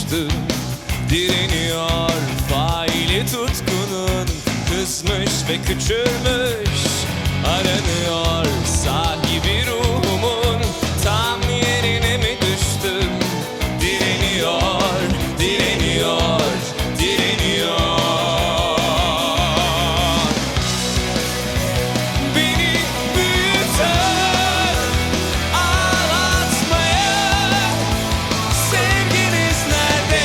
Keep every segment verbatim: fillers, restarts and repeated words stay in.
düştüm. Direniyor faili tutkunun, kızmış ve küçülmüş. Aranıyor sahibi ruhumun, tam yerine mi düştüm? Direniyor, direniyor, direniyor. Beni büyüten, ağlatmaya, sevginiz nerede?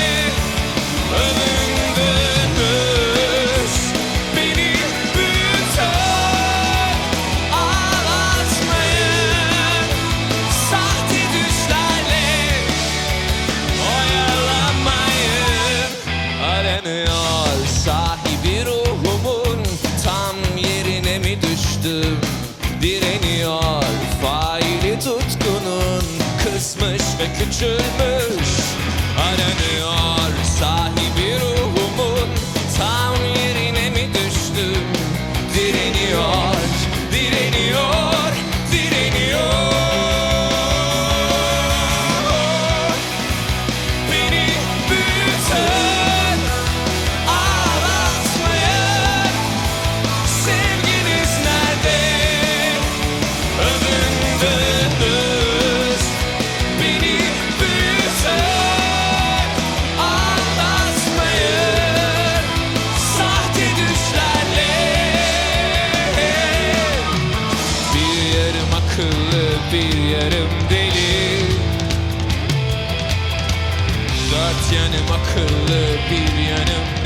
Övündünüz. Beni büyüten, ağlatmayın, sahte düşlerle oyalamayın. Aranıyor sahibi ruhumun, tam yerine mi düştüm? Direniyor faili tutkunun, kısmış ve küçülmüş. Aranıyor sahibi ruhumun, tam yerine mi düştüm? Direniyor, direniyor, direniyor. Beni büyüten, ağlatmayın, sevginiz nerede? Övündünüz. Beni büyüten, ağlatmayın, sahte düşlerle. Bir yarım akıllı, bir yarım deli, dört yanım akıllı, bir yanım